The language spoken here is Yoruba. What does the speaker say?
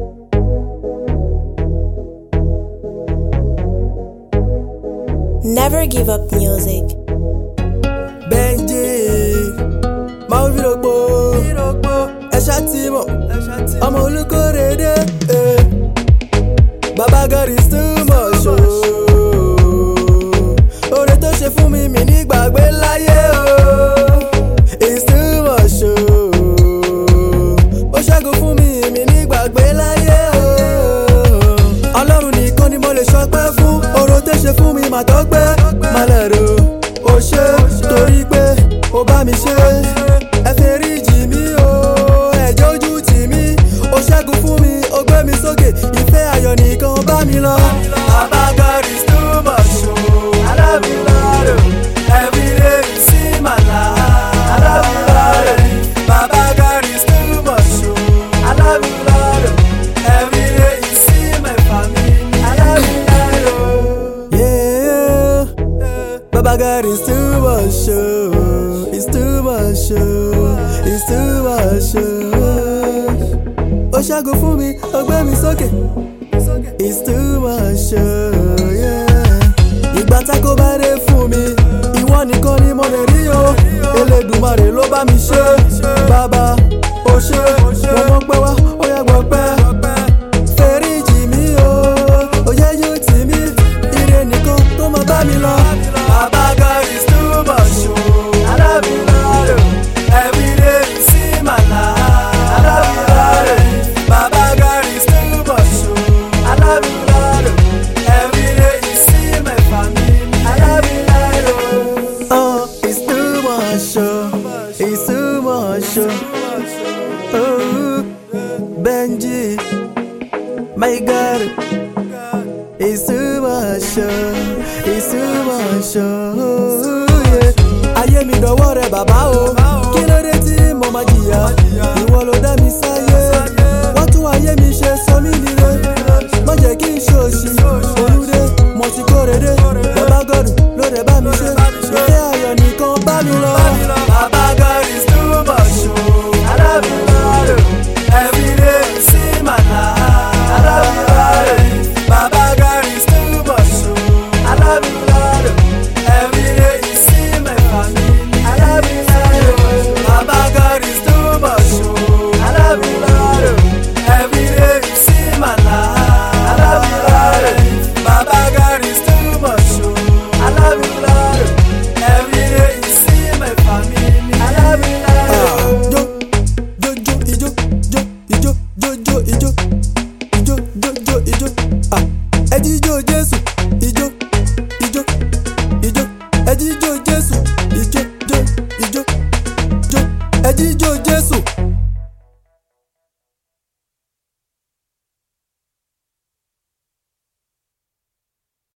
Never give up music. Benji, ma fi rogbo, ẹ ṣá ti mọ̀, ọmọ Olúkòrédé. Baba God is too much o. Oore tó ṣe fún mi ní gbàgbé láyé o. It's too much o. Ó ṣẹ́gun fún mi ní gbàgbé láyé o. Ọlọ́run nìkan ni mo lè ṣọpẹ́ fún. Oore tó ṣe fún mi mà tọ́pẹ́. Má lẹ́rù ó ṣe torí pé ó bá mi ṣe. Ẹ foríjì mí o, ẹ jójú tì mí. Ó ṣẹ́gun fún mi, ó gbé mi sókè. Ìfẹ́ ayọ̀ nìkan bá mi lọ. Baba God is too much o. I love you Lord o. Every day you see my life. I love you Lord o. Baba God is too much o. I love you Lord o. Every day you see my family. I love you Lord o. Yeah, Baba God is too much o. It's too much o. It's too much o. Ó ṣẹ́gun fún mi, ó gbé mi sókè. It's too much, yeah. Ìgbà tá kò bá dé fún mi, ìwọ nìkan ni mo lè rí o. Elédùmarè ló bá mi ṣe. Bàbá ó ṣe, mo mọ̀ pé wá, ó yá gbọ́ pẹ́. Foríjì mí o, ó yẹ yóò tì mí. Ire nìkan tó máa bá mi lọ. Baba God is too much o. I love you Lord o. Every day you see my life. I love you Lord o. Baba God is too much o. I love you Lord o. Every day you see my family. I love you Lord o. Oh, it's too much o. It's too much o. Oh, Benji, my God, it's too much o. It's too much o. Yeah. Ayé mi dọ̀wọ́ rẹ bàbá o. Kí ló dé tí mo máa jìyà? Ìwọ ló dá mi sáyé. Wọ́n tún ayé mi ṣe sọ mí nílé. Má jẹ́ kí n ṣòṣì. Olúdé, mo ti Kòrédé. Baba God ló dẹ̀ bá mi ṣe. Ìfẹ́ ayọ̀ nìkan bá mi lọ. Baba God is too much o. I love you Lord o. Every day you see my life. I love you Lord o. Baba God is too much o. I love you Lord o. Every day you see my family. I love you Lord o. Baba God is too much o. I love you Lord o. Every day you see my life. I love you Lord o. Baba God is too much o. I love you Lord o. Every day you see my family. I love you Lord o. Jo, jo, jo, ijo, jo, ijo, jo, jo, ijo.